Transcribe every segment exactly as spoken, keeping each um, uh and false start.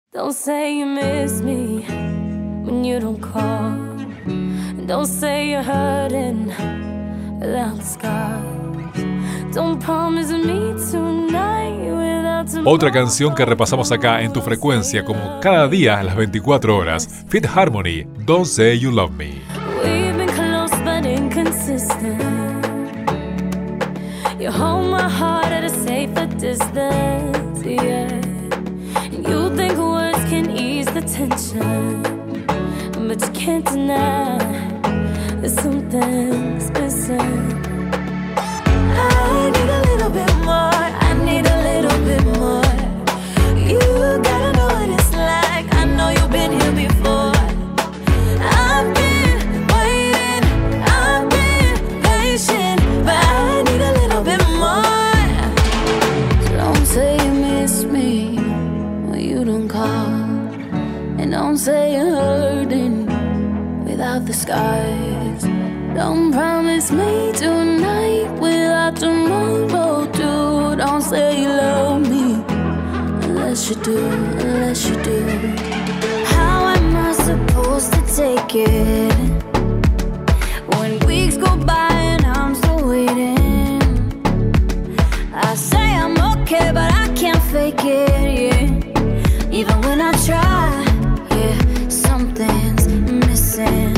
Don't say you miss me when you don't call. Don't say you're hurting without the scars. Don't promise me tonight without tomorrow. Otra canción que repasamos acá en Tu Frecuencia como cada día a las veinticuatro horas. Fifth Harmony, Don't Say You Love Me. We've been close but inconsistent. You hold my heart at a safer distance, yeah. And you think words can ease the tension, but you can't deny that something's missing. I need a little bit more, I need a little bit more. You gotta know what it's like, I know you've been here before. I've been waiting, I've been patient, but I need a little bit more. So don't say you miss me when you don't call, and don't say you're hurting without the scars. Don't promise me tonight without tomorrow too. Don't say you love me unless you do, unless you do. How am I supposed to take it when weeks go by and I'm still waiting? I say I'm okay but I can't fake it, yeah. Even when I try, yeah, something's missing.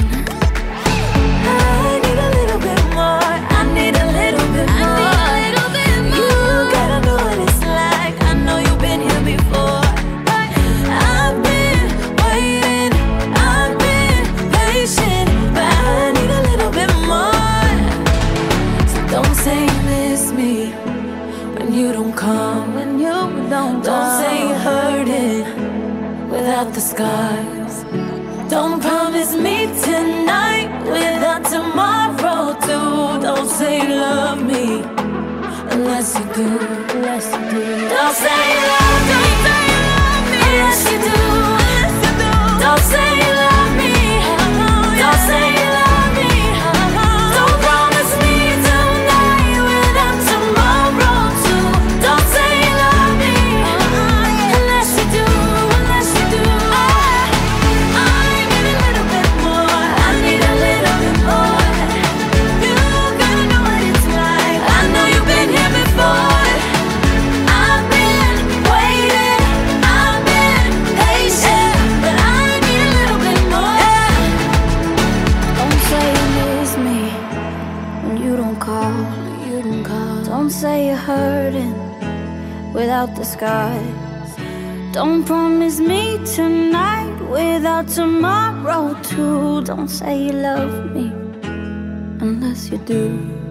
I need a little bit more, I need a little bit more. I need a little bit more. You gotta know what it's like, I know you've been here before. I've been waiting, I've been patient, but I need a little bit more. So don't say you miss me when you don't come, when you don't. Don't say you're hurting without the scars. Don't promise me tonight without tomorrow too. Don't say you love me unless you do, unless you do. Don't say you love me, unless you do, unless you do. Don't say you love me, don't say you love me. Don't promise me tonight without tomorrow too. Don't say you love me unless you do, unless you do. I need a little bit more, I need a little bit more. You gotta know what it's like, I know you've been here before. I've been waiting, I've been patient, but I need a little bit more. Don't say you miss me when you don't call, you don't call. Don't say you're hurting without the scars. Don't promise me tonight without tomorrow too. Don't say you love me unless you do.